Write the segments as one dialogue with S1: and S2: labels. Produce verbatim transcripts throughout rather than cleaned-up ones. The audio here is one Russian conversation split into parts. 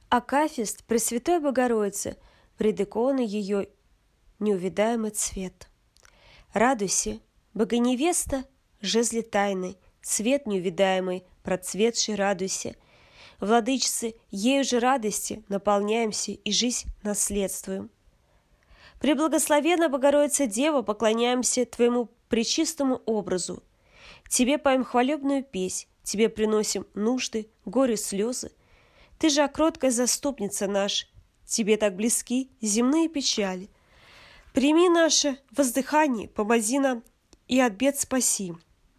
S1: Акафист Пресвятой Богородицы, пред иконой ее неувидаемый цвет. Радуйся, Богоневеста, жезли тайны, цвет неувидаемый, процветший радуйся. Владычицы, ею же радости наполняемся и жизнь наследствуем. Преблагословенна Богородица Дева, поклоняемся Твоему пречистому образу. Тебе поем хвалебную песнь, Тебе приносим нужды, горе, слезы. Ты же, окроткая заступница наша, Тебе так близки земные печали. Прими наше воздыхание, помози нам и от бед спаси.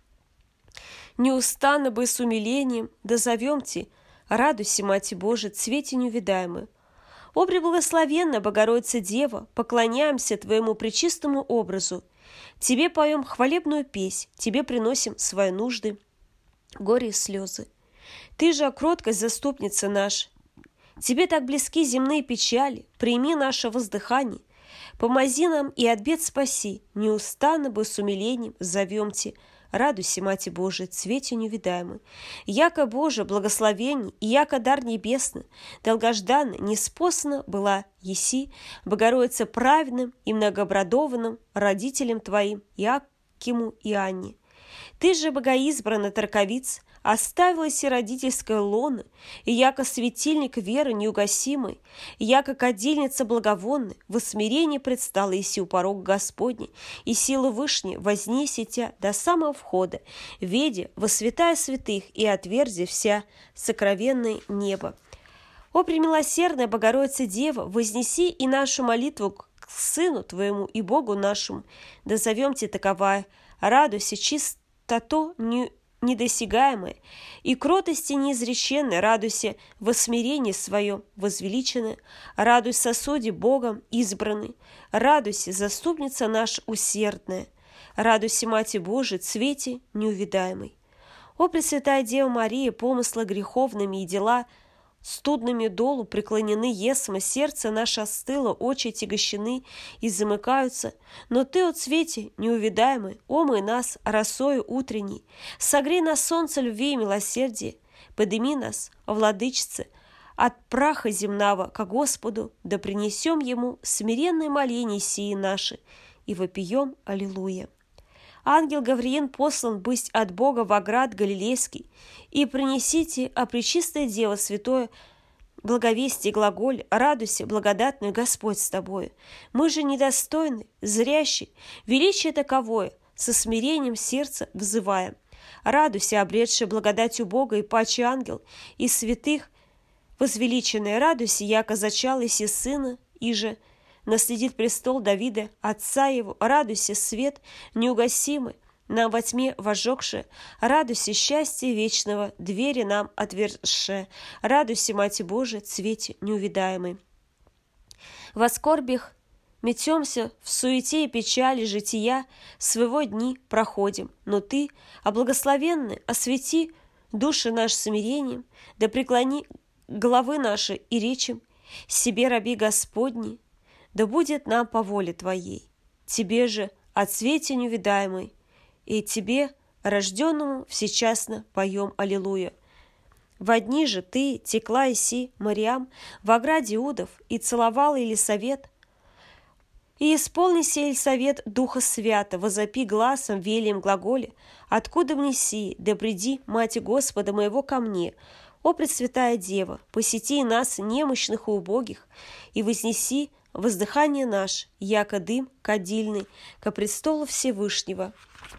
S1: Неустанно бы с умилением дозовем Те, радуйся, Мати Божия, цвете неувидаемой. О, преблагословенная Богородица Дева, поклоняемся Твоему пречистому образу. Тебе поем хвалебную песнь, Тебе приносим свои нужды, горе и слезы. Ты же, кроткая заступница наша, Тебе так близки земные печали, прими наше воздыхание, помози нам и от бед спаси, неустанно бы с умилением зовем Те, радуйся, Мати Божия, цвете неувидаемой. Яко Боже благословение, и яко дар небесный, долгожданно, неспослана была еси, Богородица праведным и многообрадованным родителям Твоим, Иакиму и Анне. Ты же, богоизбранная траковица, оставилась и родительское лоно, и яко светильник веры неугасимой, и яко кадильница благовонная, в смирении предстала еси у порога Господня, и сила вышняя вознеси Тя до самого входа, ведя во святая святых и отверзи вся сокровенное небо. О, премилосердная Богородица Дева, вознеси и нашу молитву к Сыну Твоему и Богу нашему, да зовем Те таковая, радуйся, чистото не недосягаемое, и кротости неизреченной, радуйся во смирении своем возвеличенное, радуйся сосуде Богом избранный, радуйся, заступница наша усердная, радуйся, Мати Божия, цвете неувидаемой. О, Пресвятая Дева Мария, помыслы греховными и дела студными долу преклонены есмо, сердце наше остыло, очи тягощены и замыкаются, но Ты, о цвете неувидаемый, омый нас росою утренней, согрей нас солнце любви и милосердия, подыми нас, о Владычице, от праха земного ко Господу, да принесем Ему смиренные моления сии наши, и вопием аллилуйя. Ангел Гавриил послан быть от Бога в оград Галилейский, и принесите, о Пречистая Дева Святое, благовестие глаголь, радуйся, благодатный Господь с тобою. Мы же недостойны, зрящие, величие таковое, со смирением сердца взываем. Радуйся, обретший благодатью Бога и паче ангел, и святых возвеличенная, радуйся, яко зачалась и сына, и же наследит престол Давида, отца его, радуйся, свет неугасимый, нам во тьме возжегшее, радуйся, счастье вечного, двери нам отвершее, радуйся, Мати Божия, цвете неувидаемый. Во скорбях метемся, в суете и печали жития, своего дни проходим, но Ты, о благословенный, освети души наш смирением, да преклони головы наши и речем себе раби Господни, да будет нам по воле Твоей. Тебе же, о цвете неувидаемой, и Тебе, рожденному, всечасно поем аллилуйя. Во дни же Ты текла иси, Мариам, в ограде Иудов, и целовала Елисавет, и исполнися, Елисавет, Духа Свята, возопи гласом велием глаголе, откуда мне сии, да приди, Мати Господа моего, ко мне, о Пресвятая Дева, посети нас, немощных и убогих, и вознеси воздыхание наш, яко дым кадильный, ко престолу Всевышнего.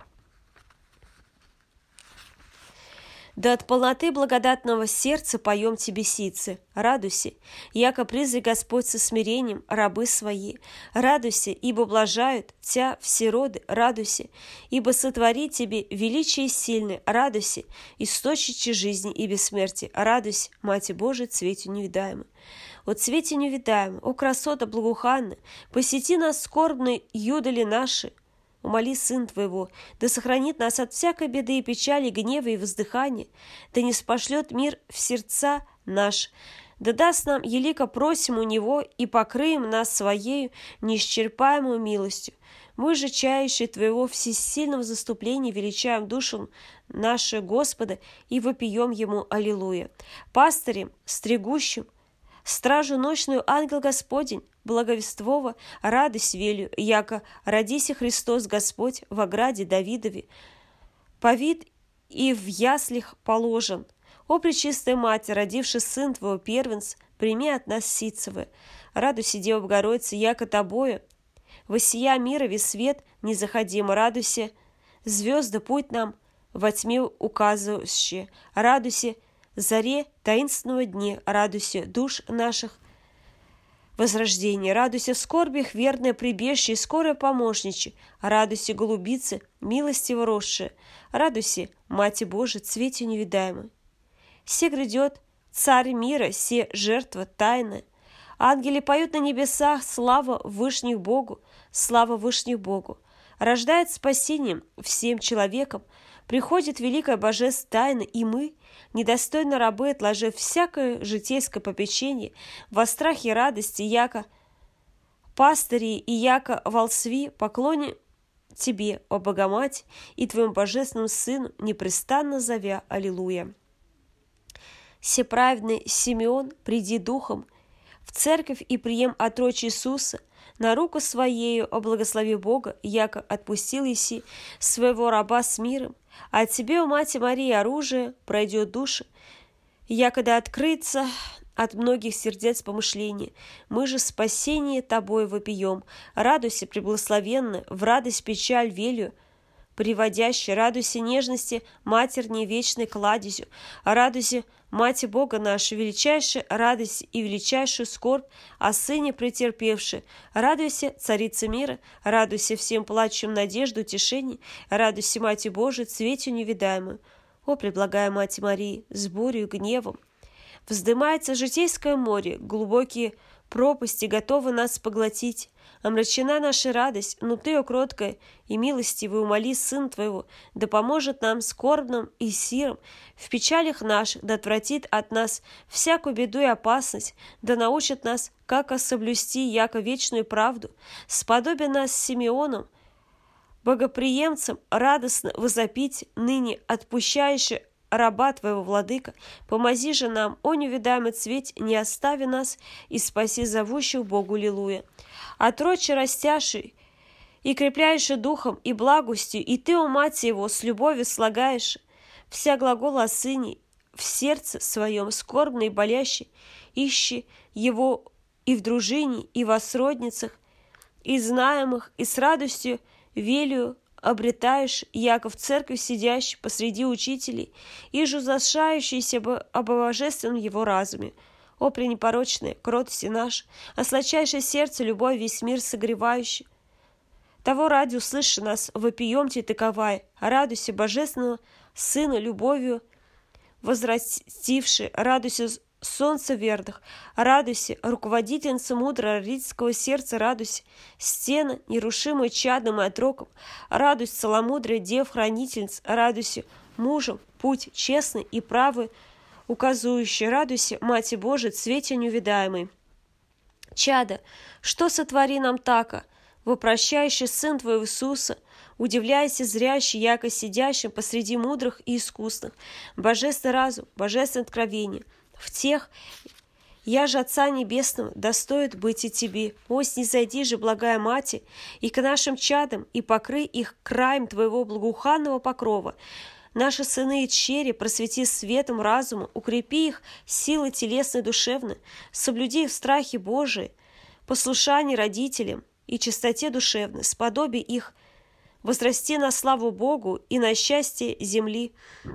S1: Да от полноты благодатного сердца поем Тебе сицы, радуйся, яко призри Господь со смирением рабы свои, радуйся, ибо блажают Тя все роды, радуйся, ибо сотвори Тебе величие сильное, радуйся, источнице жизни и бессмертия, радуйся, Мати Божия, цвете невидаемой. О цвете невидаемой, о красота благоуханная, посети нас скорбные юдоли наши, умоли Сын Твоего, да сохранит нас от всякой беды и печали, гнева и воздыхания, да не спошлет мир в сердца наши, да даст нам, елико просим у Него, и покрыем нас Своею неисчерпаемую милостью. Мы же, чающие Твоего всесильного заступления, величаем душу нашу Господа и вопием Ему аллилуйя. Пастырем, стригущим, Стражу ночную ангел Господень, благовествова, радость велю, яко родися Христос Господь в ограде Давидове, повид и в яслях положен. О, пречистая Мать, родивший сын Твоего первенц, прими от нас ситцевы. Радуйся, Дева Богородица, яко Тобою, воссия мирови свет незаходимо, радуйся, звезды путь нам во тьме указывающие, радуйся, заре таинственного дня, радуйся душ наших возрождения, радуйся в скорбях верное прибежище и скорое помощниче, радуйся, голубицы, милостиво росшие, радуйся, Мати Божия, цвете невидаемой. Се грядет царь мира, се жертва тайная. Ангели поют на небесах, слава Вышних Богу, слава Вышних Богу. Рождает спасением всем человекам, приходит великое божество тайны, и мы, недостойно рабы, отложив всякое житейское попечение, во страхе радости, яко пастыри и яко волсви, поклоним Тебе, о Богомать, и Твоему божественному Сыну, непрестанно зовя Аллилуйя. Всеправедный Симеон, приди духом в церковь и прием отрочь Иисуса, на руку Своею о благослови Бога, яко отпустил Иси своего раба с миром, а от Тебе, о Мати Марии, оружие пройдет душа, якогда открыться от многих сердец помышления. Мы же спасение Тобой вопием. Радуйся, преблагословенная, в радость печаль велю, приводящей, радуйся нежности матерней вечной кладезью, радуйся, Мати Бога наша, величайшая радость и величайшую скорбь о Сыне претерпевшей. Радуйся, Царица мира, радуйся всем плачущим надежду, утешение, радуйся, Мати Божия, цветью невидаемую. О, преблагая Мати Марии, с бурей, гневом, вздымается житейское море, глубокие пропасти готовы нас поглотить. Омрачена наша радость, но Ты, о кроткая и милостивая, умоли Сын Твоего, да поможет нам скорбным и сирым в печалях наших, да отвратит от нас всякую беду и опасность, да научит нас, как соблюсти яко вечную правду, сподобя нас с Симеоном, богоприемцем, радостно возопить ныне отпущающий раба Твоего, Владыка, помози же нам, о невидаемый цвет, не остави нас и спаси зовущих Богу Лилуя. Отроче растяший и крепляющий духом и благостью, и Ты, о Мать Его, с любовью слагаешь вся глагола о Сыне в сердце своем скорбный и болящий, ищи Его и в дружине, и во сродницах, и знаемых, и с радостью велию обретаешь, яко в церкви сидящий посреди учителей, и же зашающийся об божественном его разуме. О, пренепорочная кротости наша, о сладчайшее сердце любовь весь мир согревающий. Того ради услыши нас, вопиемте таковая, радуйся божественного Сына любовью возрастивший, радуйся солнце верных, радуйся, руководительница мудрого родительского сердца, радуйся, стена, нерушимая чадом и отроком, радуйся, целомудрая дев-хранительница, радуйся, мужем, путь честный и правый, указующий, радуйся, Мати Божия, цвете неувидаемый. Чадо, что сотвори нам тако, вопрощающий Сын Твой Иисуса, удивляйся зрящий, яко сидящим посреди мудрых и искусных, божественный разум, божественное откровение, в тех, я же Отца Небесного, достоит быть и Тебе. О, снизойди же, благая Мати, и к нашим чадам, и покрый их краем Твоего благоуханного покрова. Наши сыны и дщери просвети светом разума, укрепи их силой телесной и душевной, соблюди их в страхе Божией, послушании родителям и чистоте душевной, сподоби их возрасти на славу Богу и на счастье земли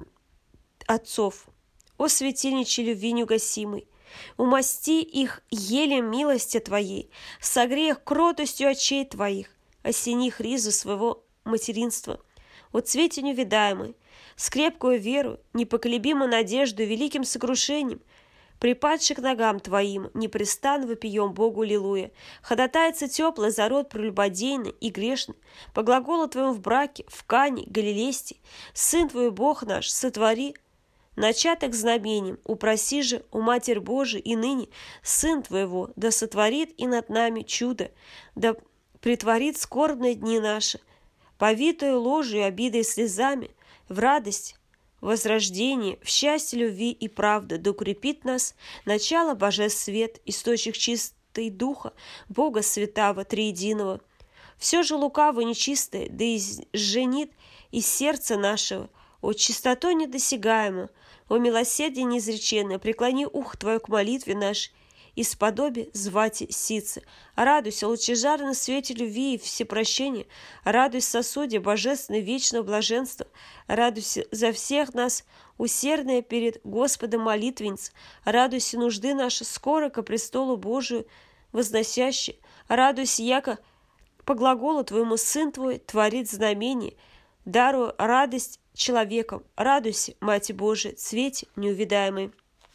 S1: отцов. О, светильниче любви неугасимой, умасти их елем милости Твоей, согрей их кротостью очей Твоих, осени их ризу своего материнства. О, цвете невидаемый, с крепкую веру, непоколебимую надежду и великим сокрушением, припадши к ногам Твоим, непрестанно вопием Богу Лилуя, ходатайца теплый за род прелюбодейный и грешный, по глаголу Твоему в браке, в Кане, Галилейсте, Сын Твой, Бог наш, сотвори, начаток знамением, упроси же у Матерь Божией и ныне Сын Твоего, да сотворит и над нами чудо, да притворит скорбные дни наши, повитую ложью, обидой и слезами, в радость возрождении, в счастье, любви и правды, да укрепит нас начало божеств свет, источник чистой духа, Бога святого, триединого. Все же лукаво нечистое, да изженит из сердца нашего, о чистоту недосягаемо, о милосердие неизреченное, преклони ух Твое к молитве нашей, исподоби звати сицы. Радуйся, лучезарно свете любви и всепрощения, радуйся сосуде божественное вечного блаженства, радуйся за всех нас, усердная перед Господом молитвенница, радуйся нужды наши скоро ко престолу Божию возносящие, радуйся, яко по глаголу Твоему Сын Твой творит знамение, даруя радость человеком, радуйся, Мать Божия, цвете неувидаемой.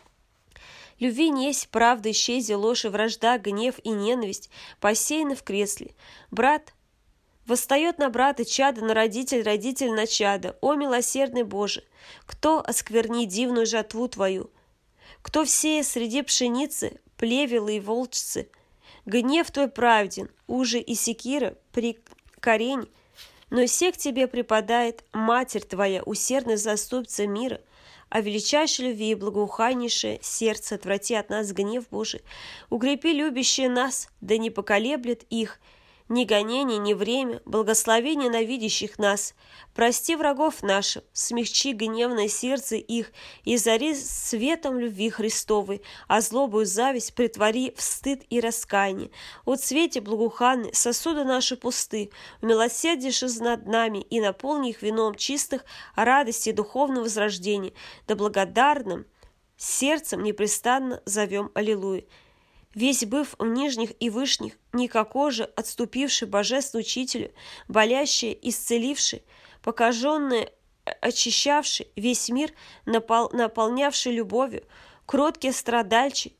S1: Любви несть, правда исчези, ложь и вражда, гнев и ненависть посеяны в кресле. Брат восстает на брата, чадо на родитель, родитель на чадо. О, милосердный Боже! Кто оскверни дивную жатву Твою? Кто всея среди пшеницы, плевелы и волчцы? Гнев Твой праведен, уже и секира при корень, но сек Тебе преподает Матерь Твоя, усердная заступница мира, а величайшей любви и благоуханнейшее сердце отврати от нас гнев Божий. Укрепи любящие нас, да не поколеблет их ни гонение, ни время, благословение ненавидящих нас. Прости врагов наших, смягчи гневное сердце их и зари светом любви Христовой, а злобу и зависть притвори в стыд и раскаяние. От свете благоуханный сосуды наши пусты, умилосердишь над нами и наполни их вином чистых радости и духовного возрождения, да благодарным сердцем непрестанно зовем Аллилуйя. Весь быв в нижних и вышних, никакой же отступивший божественному учителю, болящий, исцеливший, покаженный, очищавший, весь мир напол, наполнявший любовью, кроткий страдальчий,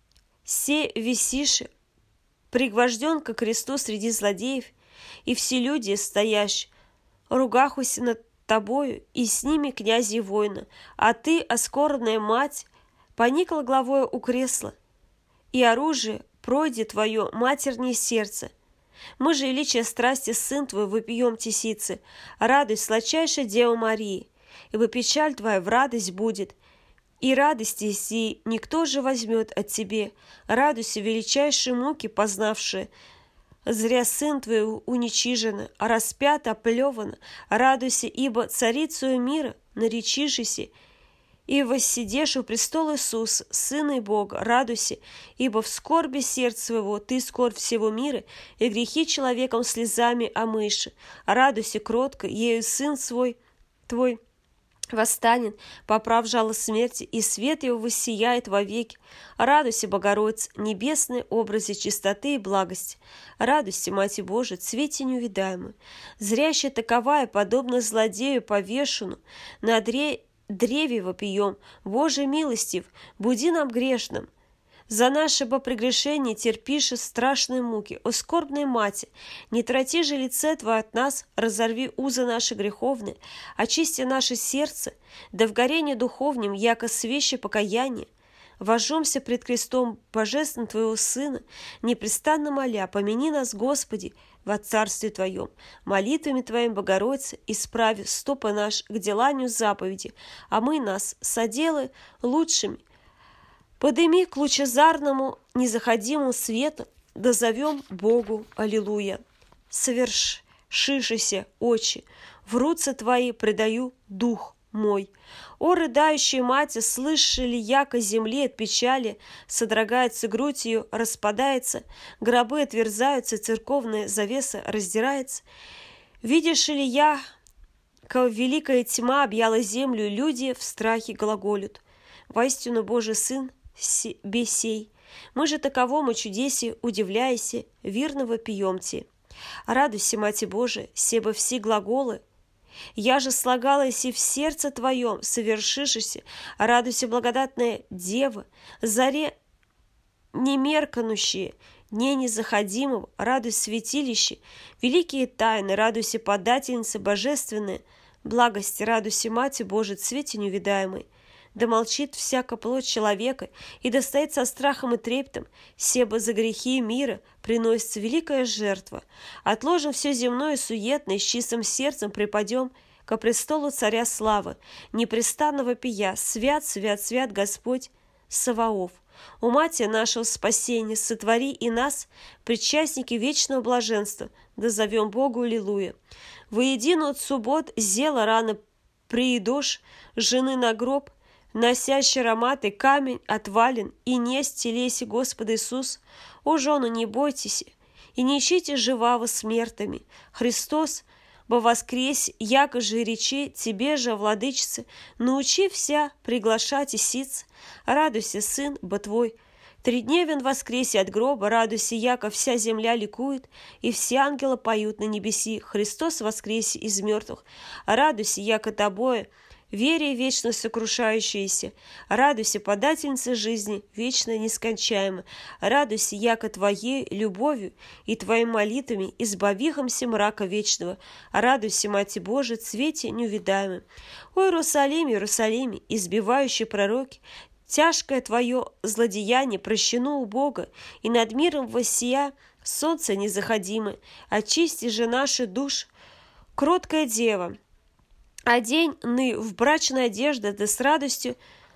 S1: се висиши, пригвожден ко кресту среди злодеев, и все люди, стоящие, ругахуся над тобою, и с ними князи и воина, а ты, оскорбленная мать, поникла главою у кресла, и оружие пройдет твое матернее сердце. Мы же, величие страсти, сын твой, выпьем тесицы. Радуйся, сладчайшая Дева Марии, ибо печаль твоя в радость будет, и радости сии никто же возьмет от тебе. Радуйся, величайшие муки познавшие, зря сын твой уничижена, а распят, оплевана. Радуйся, ибо царицею мира наречишися, и воссидешь у престола Иисуса, Сына и Бога, радуйся, ибо в скорби сердца своего ты скорбь всего мира, и грехи человеком слезами омыши. Радуйся кротко, ею Сын свой твой восстанет, поправ жало смерти, и свет его воссияет вовеки. Радуйся, Богородица, небесной образе чистоты и благости. Радуйся, Мать Божия, цвете неувидаемой. Зрящая таковая, подобно злодею повешену, на дре древе вопием, Боже милостив, буди нам грешным. За наше бы прегрешение терпишь страшные муки, о скорбной мати, не трати же лице Твое от нас, разорви узы наши греховные, очисти наше сердце, да в горении духовнем, яко свеще покаяние. Вожжемся пред крестом божественным Твоего Сына, непрестанно моля, помяни нас, Господи, во Царстве Твоем, молитвами Твоим, Богородице, исправи стопы наш к деланию заповеди, а мы нас соделай лучшими. Подыми к лучезарному, незаходимому свету, да зовем Богу Аллилуйя. Совершишися очи, в руцы Твои предаю дух мой. О, рыдающая мать, слышали, яко земли от печали, содрогается грудь ее, распадается, гробы отверзаются, церковная завеса раздирается. Видишь ли я, как великая тьма объяла землю, люди в страхе глаголют. Воистину Божий Сын бесей. Мы же таковому чудесе, удивляйся, верного пьемте. Радуйся, Мать Божия, себо все глаголы, я же слагалась и в сердце твоем, совершишися, радуйся, благодатная Дева, заре немеркнущие, не незаходимого, радуйся, святилище, великие тайны, радуйся, подательница божественная, благости, радуйся, Мать Божия, цвете неувидаемой. Да молчит всяко плоть человека, и да стоит со страхом и трептом, себо за грехи мира приносится великая жертва. Отложим все земное и суетное, с чистым сердцем припадем ко престолу царя славы, непрестанно вопия: свят, свят, свят Господь Саваоф. У Мати нашего спасения сотвори и нас, причастники вечного блаженства, да зовем Богу аллилуйя. Воедино от суббот зела рано приедешь жены на гроб, носящий ароматы камень отвален, и несть телеси Господа Иисус. О, жены, не бойтесь, и не ищите живаво смертами. Христос во воскресе, яко же речи тебе же, владычице, научи вся приглашать и сиц. Радуйся, сын, бо твой тридневен воскресе от гроба, радуйся, яко вся земля ликует, и все ангелы поют на небеси. Христос воскресе из мертвых. Радуйся, яко тобою вере вечно сокрушающаяся. Радуйся, подательница жизни, вечно нескончаема. Радуйся, яко твоей любовью и твоими молитвами избавихомся мрака вечного. Радуйся, Мати Божия, цвете неувидаемым. О, Иерусалим, Иерусалим, избивающий пророки, тяжкое твое злодеяние прощено у Бога, и над миром воссия солнце незаходимое. Очисти же наши душ, кроткая дева, одень ны в брачной одежде, да с радостью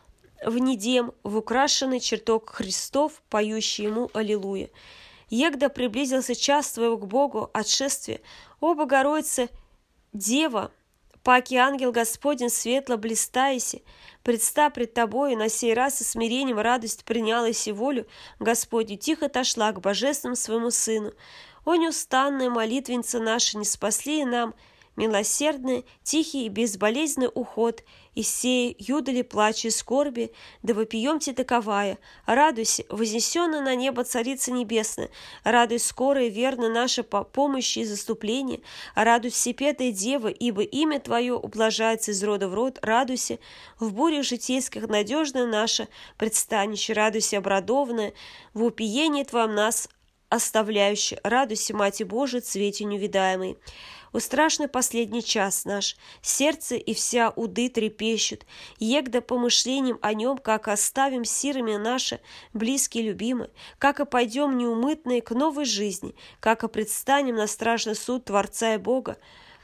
S1: внедем в украшенный чертог Христов, поющий ему аллилуйя. Егда приблизился час твоего к Богу отшествия, о Богородица, Дева, паки ангел Господень светло блистайся, предста пред тобою, на сей раз и смирением радость приняла и волю Господню, тихо отошла к божественному своему Сыну. О, неустанная молитвенница наша, не спасли нам милосердный, тихий и безболезненный уход, из сей юдали плача и скорби, да вопиемте таковая. Радуйся, вознесенная на небо Царица Небесная, радуйся скоро и верно наша по помощи и заступление, радуйся, всепетая Дева, ибо имя Твое ублажается из рода в род, радуйся, в бурях житейских надежное наше предстанище, радуйся, обрадованная, в упиении Твоем нас оставляющий, радуйся, Мати Божия, цвете неувидаемый. У страшный последний час наш, сердце и вся уды трепещут, егда помышлением о нем, как оставим сирами наши, близкие, любимые, как и пойдем неумытные к новой жизни, как и предстанем на страшный суд Творца и Бога.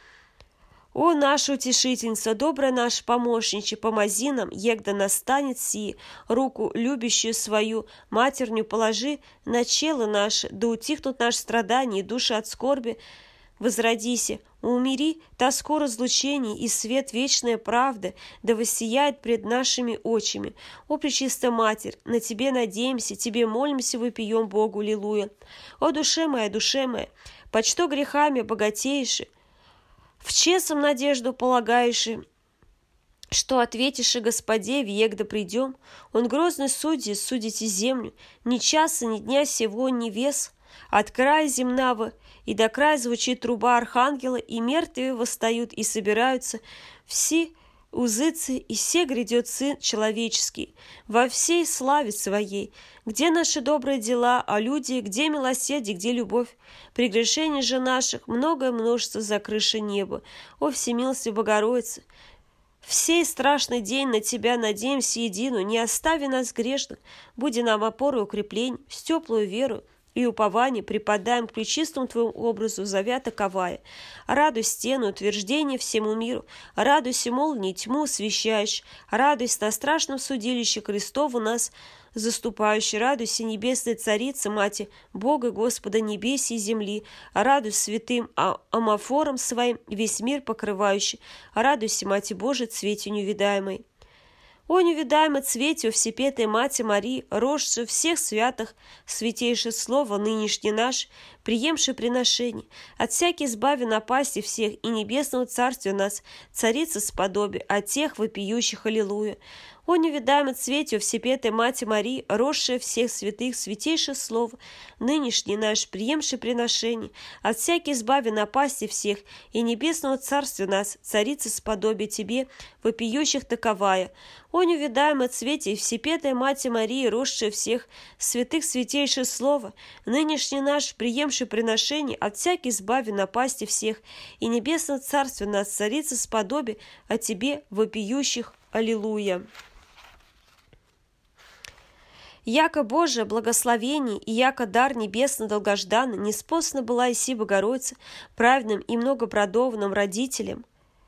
S1: О, наша утешительница, добрая наша помощниче, помози нам, егда настанет сии, руку любящую свою матерню положи на чело наше, да утихнут наши страдания и души от скорби. Возродися, умири тоску разлучений, и свет вечная правда да воссияет пред нашими очами. О, Пречистая Матерь, на Тебе надеемся, Тебе молимся, выпьем Богу, аллилуйя. О, душе моя, душе моя, почто грехами богатейши, в честном надежду полагаешь, что ответишь и Господе, век да придем. Он грозный судья, судите землю, ни часа, ни дня сего, ни вес. От края земного и до края звучит труба архангела, и мертвые восстают и собираются, все узыцы, и все грядет Сын Человеческий во всей славе Своей. Где наши добрые дела, а люди, где милосердие, где любовь? Прегрешений же наших многое множество за крышей неба. О, всемилостивая Богородица! В сей страшный день на Тебя надеемся единую, не остави нас грешных, буди нам опорой и укреплением, с теплую веру и упование преподаем к пречистому Твоему образу, зовя таковая. Радуй стену, утверждение всему миру, радуйся, молнии тьму освещаешь, радуйся на страшном судилище Христову нас заступающий, радуйся, небесная Царица, Мати Бога Господа небес и земли, радуйся святым амафором своим, весь мир покрывающий, радуйся, Мати Божия, цвете неувидаемой. О, невидаемый цвете, о всепетой Мати Марии, рожцу всех святых, святейшее слово, нынешний наш, приемший приношение, от всякой избави напасти всех и небесного царствия нас, царица сподобие, от тех вопиющих аллилуйя. О, невидаемый цвете, о всепетой Мати Марии, росшая всех святых, святейшее слово, нынешний наш, приемший приношение, от всякой избави напасти всех и небесного царствия нас, царица сподобие Тебе, вопиющих таковая. О, невидаемый цвете, всепетой Мати Марии, росшая всех святых, святейшее слово, нынешний наш, приемший приношение, от всякой избави напасти всех и небесного царствия нас, царица сподобие о Тебе, вопиющих аллилуйя. Яко Божие благословение и яко дар небесно долгожданный, неспослана была Иси Богородица праведным и многопродованным родителям,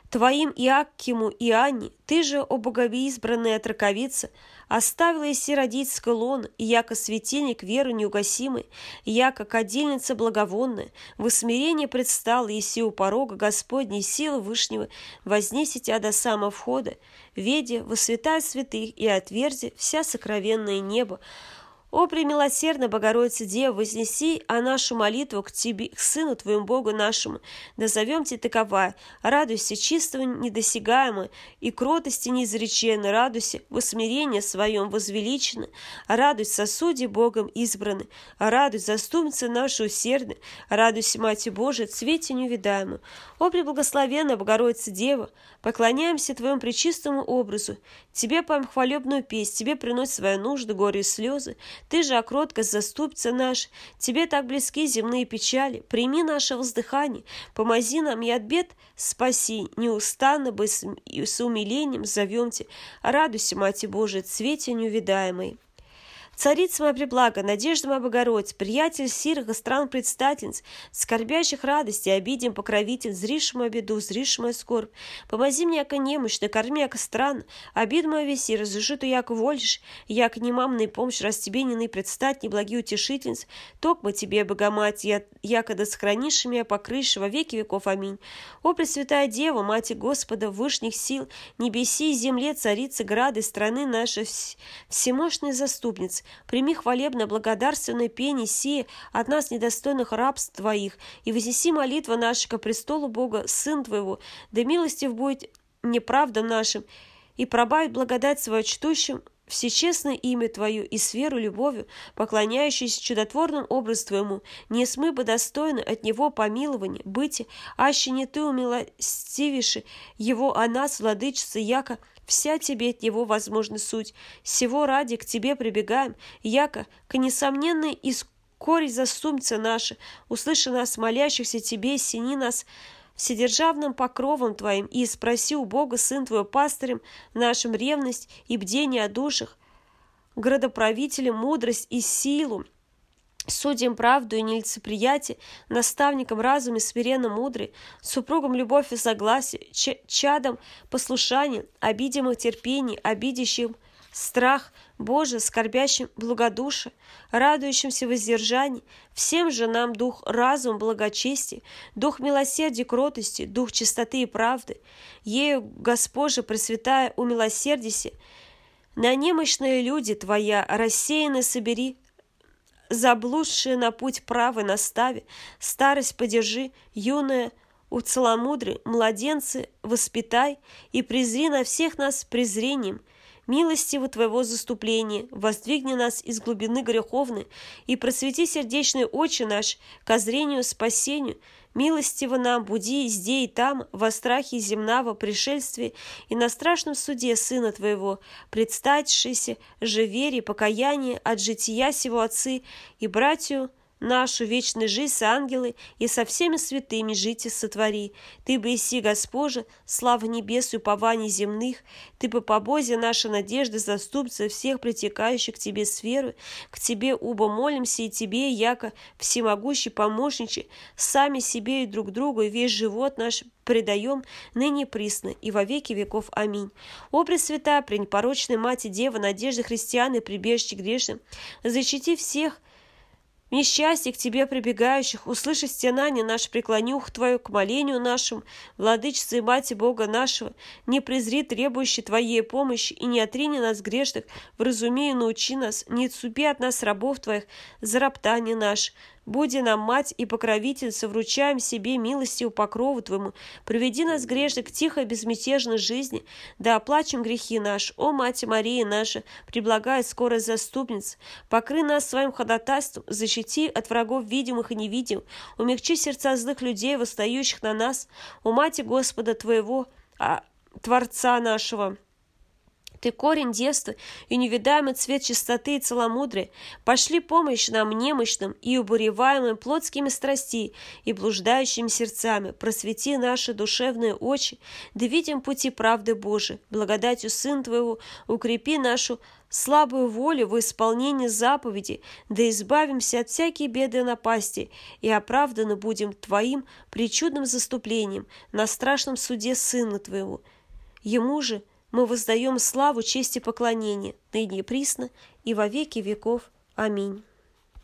S1: Твоим Иакиму и Анне, ты же, о богоизбранная отраковица, оставила иси родительское лоно, и яко светильник веры неугасимой, и яко кадильница благовонная, в усмирение предстала иси у порога Господней силы Вышнего, вознеси тебя до самого входа, ведя во святая святых и отверзи вся сокровенное небо. О, премилосердная Богородица Дева, вознеси а нашу молитву к Тебе, к Сыну Твоему Богу нашему, назовем Тебя таковая, радуйся чистого недосягаемо и кротости неизреченно, радуйся в усмирении своем возвеличенно, радуйся сосуде Богом избраны, радуйся заступница наша усердная, радуйся Мати Божия, цвете неувидаемо. О, преблагословенная Богородица Дева, поклоняемся Твоему пречистому образу, Тебе поем хвалебную песнь, Тебе приносит свою нужду, горе и слезы, Ты же, о кроткость, заступница наша, Тебе так близки земные печали, прими наше воздыхание, помози нам и от бед спаси, неустанно бы с, с умилением зовем Тебя, радуйся, Мати Божия, цвете неувидаемой. Царица моя преблага, надежда моя Богородица, приятель сирых и стран предстательниц, скорбящих радости, обидим покровитель, зришь мою беду, зришь мою скорбь. Помози мне, яко немощно, корми, яко странно, обид мою веси, разреши ту, яко волишь, яко не мамная помощь, раз тебе не ны предстать, не благи утешительниц, токмо тебе, Богомать, я, яко да сохранишь меня покрышь во веки веков. Аминь. О, Пресвятая Дева, Мати Господа, вышних сил, небеси и земле, царица грады, страны нашей, всемощная заступница, прими хвалебное благодарственное пение сие от нас недостойных рабств Твоих, и вознеси молитва наша ко престолу Бога, Сын Твоего, да милостив будет неправдам нашим, и пробавит благодать свою чтущим всечестное имя Твое и с верою любовью, поклоняющейся чудотворным образу Твоему, не смы бы достойны от Него помилования, быти, аще не Ты умилостивиши Его о нас, владычица, яко вся Тебе от Него возможна суть. Сего ради к Тебе прибегаем, яко к несомненной из корень заступница наша, услыши нас, молящихся Тебе, сини нас вседержавным покровом Твоим, и спроси у Бога, Сын Твой, пастырем нашим ревность и бдение о душах, градоправителем мудрость и силу, судьям правду и нелицеприятие, наставником разум и смиренно мудрый, супругом любовь и согласие, чадом послушание, обидимых терпений, обидящим страх Божий, скорбящим благодушие, радующимся воздержании, всем же нам дух разум благочестия, дух милосердия кротости, дух чистоты и правды, ею, Госпожа Пресвятая, умилосердися, на немощные люди Твоя рассеянно собери, заблудшие на путь правый настави, старость подержи, юная уцеломудры, младенцы воспитай и презри на всех нас презрением, милостиво Твоего заступления, воздвигни нас из глубины греховной и просвети сердечные очи наши ко зрению спасению, милостиво нам буди зде и там, во страхе земного пришествия и на страшном суде Сына Твоего, предстатившийся же вере, покаяние от жития сего Отцы и братью нашу вечную жизнь с ангелы и со всеми святыми жити сотвори. Ты бы иси, Госпожа, слава небес и упование земных, Ты бы по Бозе наша надежда, заступца всех притекающих к Тебе с верой, к Тебе убо молимся и Тебе, яко всемогущий помощниче, сами себе и друг другу и весь живот наш предаем ныне присно и во веки веков. Аминь. О, Пресвятая, пренепорочная Мать Дева, надежда христиан и прибежище грешным, защити всех несчастье к Тебе прибегающих, услыши стенание наше, преклони ухо Твое к молению нашему, владычице и Мати Бога нашего, не презри требующей Твоей помощи и не отрини нас грешных, вразуми и научи нас, не отступи от нас рабов Твоих за роптание наше. Буди нам, Мать и Покровительница, вручаем себе милостью покрову Твоему, приведи нас, грешных, к тихой безмятежной жизни, да оплачем грехи наши. О, Мать Мария наша, преблагает скорая заступница, покрый нас своим ходатайством, защити от врагов видимых и невидимых, умягчи сердца злых людей, восстающих на нас. О, Мати Господа Твоего, а, Творца нашего, Ты корень девства и невидаемый цвет чистоты и целомудрия. Пошли помощь нам немощным и убуреваемым плотскими страсти и блуждающими сердцами. Просвети наши душевные очи, да видим пути правды Божией. Благодатью Сына Твоего укрепи нашу слабую волю в исполнении заповедей, да избавимся от всякой беды и напасти, и оправданы будем Твоим причудным заступлением на страшном суде Сына Твоего. Ему же мы воздаем славу, честь и поклонение, ныне и присно, и во веки веков. Аминь.